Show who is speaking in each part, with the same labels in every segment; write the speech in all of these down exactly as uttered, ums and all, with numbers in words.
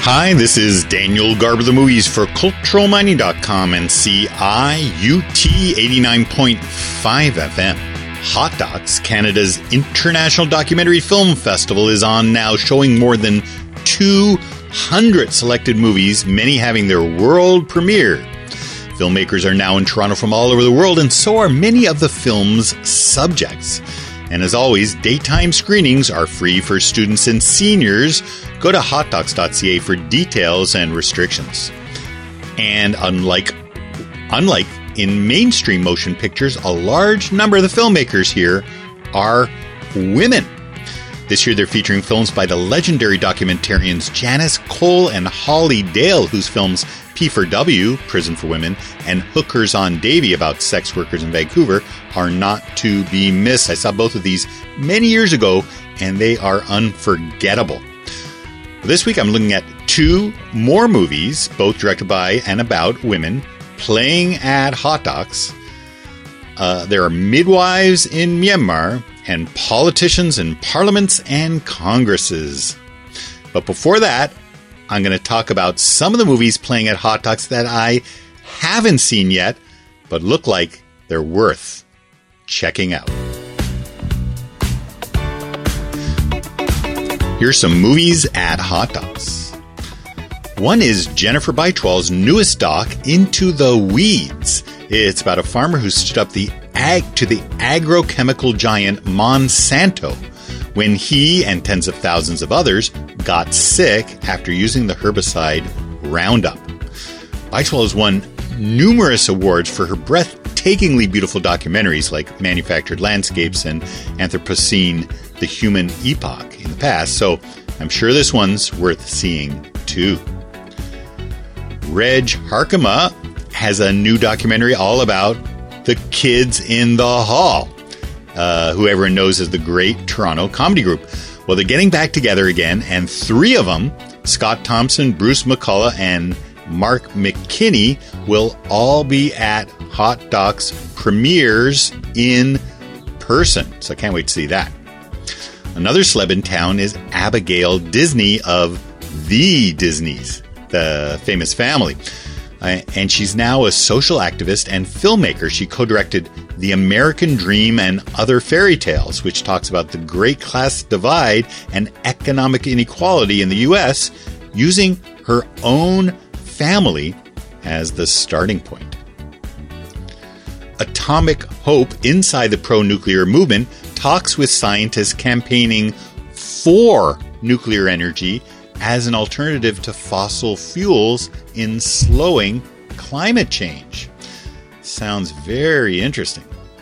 Speaker 1: Hi, this is Daniel Garber, the movies for Cultural Mining dot com and C I U T eighty-nine point five F M. Hot Docs, Canada's International Documentary Film Festival, is on now, showing more than two hundred selected movies, many having their world premiere. Filmmakers are now in Toronto from all over the world, and so are many of the film's subjects. And as always, daytime screenings are free for students and seniors. Go to hot docs dot c a for details and restrictions. And unlike, unlike in mainstream motion pictures, a large number of the filmmakers here are women. This year they're featuring films by the legendary documentarians Janice Cole and Holly Dale, whose films P four W, Prison for Women, and Hookers on Davie, about sex workers in Vancouver, are not to be missed. I saw both of these many years ago, and they are unforgettable. This week I'm looking at two more movies, both directed by and about women, playing at Hot Docs. Uh, there are Midwives in Myanmar and Politicians in Parliaments and Congresses. But before that, I'm going to talk about some of the movies playing at Hot Docs that I haven't seen yet, but look like they're worth checking out. Here's some movies at Hot Docs. One is Jennifer Bytwell's newest doc, Into the Weeds. It's about a farmer who stood up the ag- to the agrochemical giant Monsanto when he and tens of thousands of others got sick after using the herbicide Roundup. Bytwell has won numerous awards for her breathtakingly beautiful documentaries like Manufactured Landscapes and Anthropocene, The Human Epoch in the past, so I'm sure this one's worth seeing too. Reg Harkema has a new documentary all about the kids in the hall, uh, who everyone knows as the Great Toronto Comedy Group. Well, they're getting back together again, and three of them, Scott Thompson, Bruce McCullough, and Mark McKinney, will all be at Hot Docs premieres in person. So I can't wait to see that. Another celeb in town is Abigail Disney of The Disneys, the famous family. Uh, and she's now a social activist and filmmaker. She co-directed The American Dream and Other Fairy Tales, which talks about the great class divide and economic inequality in the U S, using her own family as the starting point. Atomic Hope Inside the Pro-Nuclear Movement talks with scientists campaigning for nuclear energy as an alternative to fossil fuels in slowing climate change. Sounds very interesting.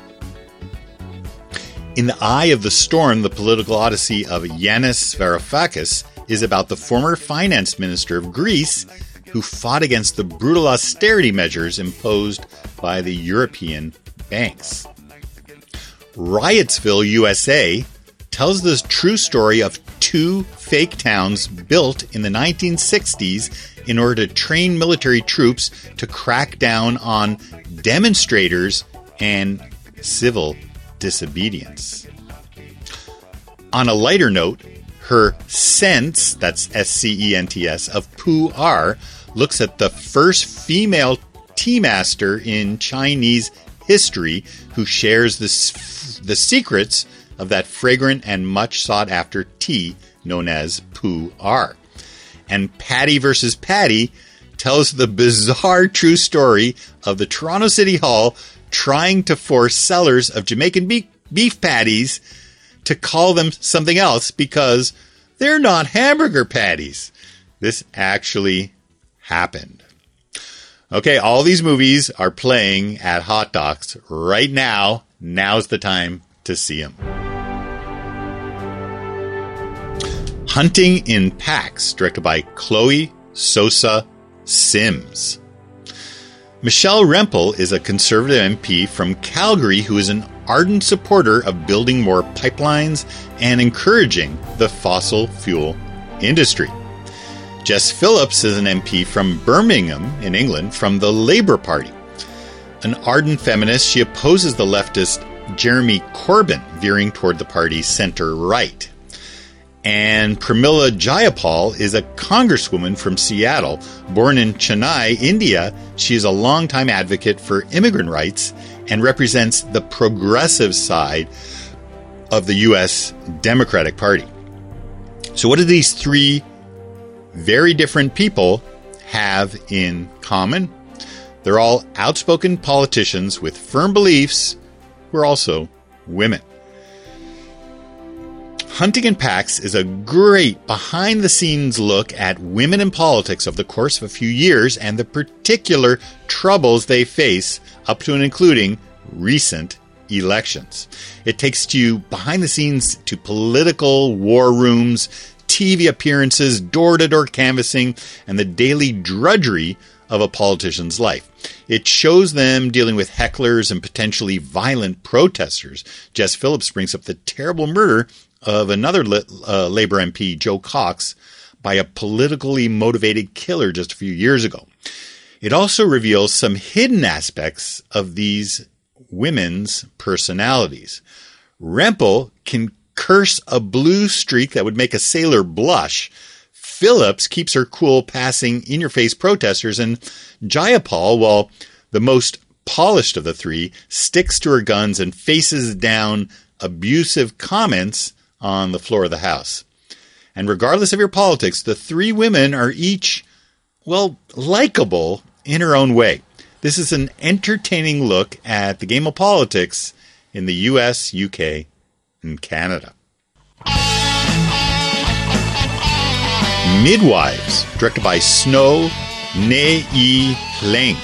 Speaker 1: In the Eye of the Storm, the political odyssey of Yanis Varoufakis is about the former finance minister of Greece who fought against the brutal austerity measures imposed by the European banks. Riotsville, U S A, tells the true story of two fake towns built in the nineteen sixties in order to train military troops to crack down on demonstrators and civil disobedience. On a lighter note, her Sense, that's S C E N T S, of Pu'er looks at the first female tea master in Chinese history who shares the, the secrets of that fragrant and much sought-after tea known as Pu'er. And Patty versus Patty tells the bizarre true story of the Toronto City Hall trying to force sellers of Jamaican beef, beef patties to call them something else because they're not hamburger patties. This actually happened. Okay, all these movies are playing at Hot Docs right now. Now's the time to see them. Hunting in Packs, directed by Chloe Sosa Sims. Michelle Rempel is a Conservative M P from Calgary who is an ardent supporter of building more pipelines and encouraging the fossil fuel industry. Jess Phillips is an M P from Birmingham in England from the Labour Party. An ardent feminist, she opposes the leftist Jeremy Corbyn, veering toward the party's centre-right. And Pramila Jayapal is a congresswoman from Seattle. Born in Chennai, India, she is a longtime advocate for immigrant rights and represents the progressive side of the U S Democratic Party. So what do these three very different people have in common? They're all outspoken politicians with firm beliefs who are also women. Hunting in Packs is a great behind-the-scenes look at women in politics over the course of a few years and the particular troubles they face up to and including recent elections. It takes you behind the scenes to political war rooms, T V appearances, door-to-door canvassing, and the daily drudgery of a politician's life. It shows them dealing with hecklers and potentially violent protesters. Jess Phillips brings up the terrible murder of another uh, Labour M P, Joe Cox, by a politically motivated killer just a few years ago. It also reveals some hidden aspects of these women's personalities. Rempel can curse a blue streak that would make a sailor blush. Phillips keeps her cool passing in-your-face protesters, and Jayapal, while the most polished of the three, sticks to her guns and faces down abusive comments on the floor of the House. And regardless of your politics, the three women are each, well, likable in her own way. This is an entertaining look at the game of politics in the U S, U K, and Canada. Midwives, directed by Snow Ne-E Leng.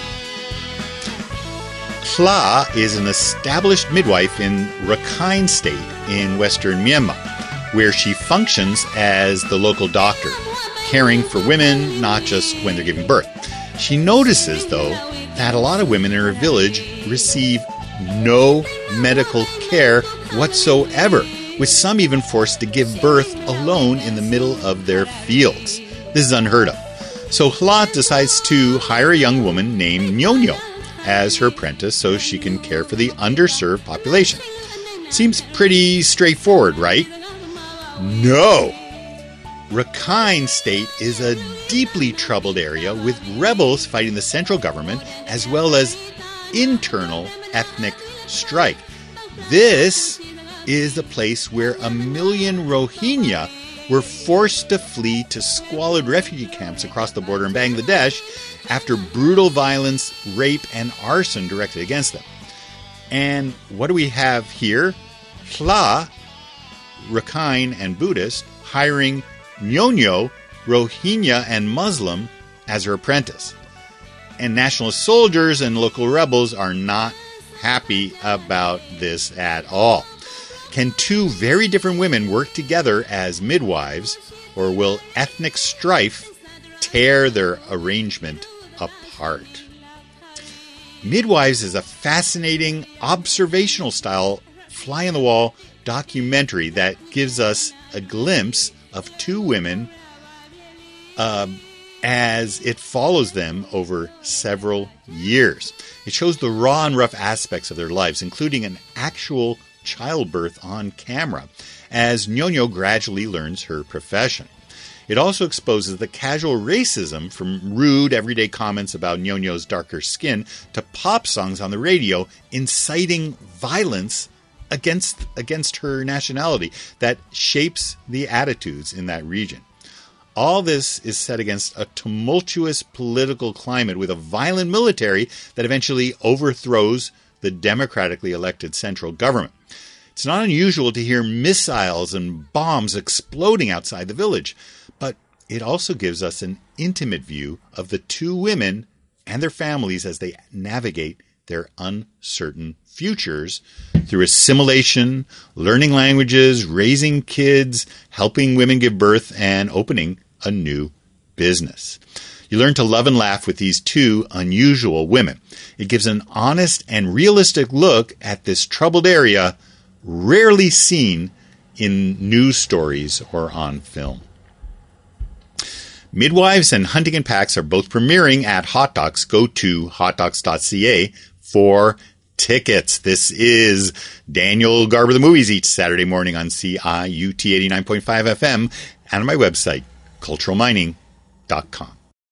Speaker 1: Hla is an established midwife in Rakhine State in western Myanmar, where she functions as the local doctor, caring for women, not just when they're giving birth. She notices, though, that a lot of women in her village receive no medical care whatsoever, with some even forced to give birth alone in the middle of their fields. This is unheard of. So Hla decides to hire a young woman named Nyonyo as her apprentice so she can care for the underserved population. Seems pretty straightforward, right? No! Rakhine State is a deeply troubled area with rebels fighting the central government as well as internal ethnic strife. This is the place where a million Rohingya were forced to flee to squalid refugee camps across the border in Bangladesh after brutal violence, rape, and arson directed against them. And what do we have here? Hla, Rakhine and Buddhist, hiring Nyonyo, Rohingya and Muslim, as her apprentice. And nationalist soldiers and local rebels are not happy about this at all. Can two very different women work together as midwives, or will ethnic strife tear their arrangement apart? Midwives is a fascinating observational style fly-on-the-wall documentary that gives us a glimpse of two women um, as it follows them over several years. It shows the raw and rough aspects of their lives, including an actual childbirth on camera, as Nyonyo gradually learns her profession. It also exposes the casual racism from rude everyday comments about Nyonyo's darker skin to pop songs on the radio inciting violence against against her nationality that shapes the attitudes in that region. All this is set against a tumultuous political climate with a violent military that eventually overthrows the democratically elected central government. It's not unusual to hear missiles and bombs exploding outside the village, but it also gives us an intimate view of the two women and their families as they navigate their uncertain futures through assimilation, learning languages, raising kids, helping women give birth, and opening a new business. You learn to love and laugh with these two unusual women. It gives an honest and realistic look at this troubled area rarely seen in news stories or on film. Midwives and Hunting in Packs are both premiering at Hot Docs. Go to hot docs dot c a for tickets. This is Daniel Garber the Movies each Saturday morning on C I U T eighty-nine point five F M and on my website, cultural mining dot com.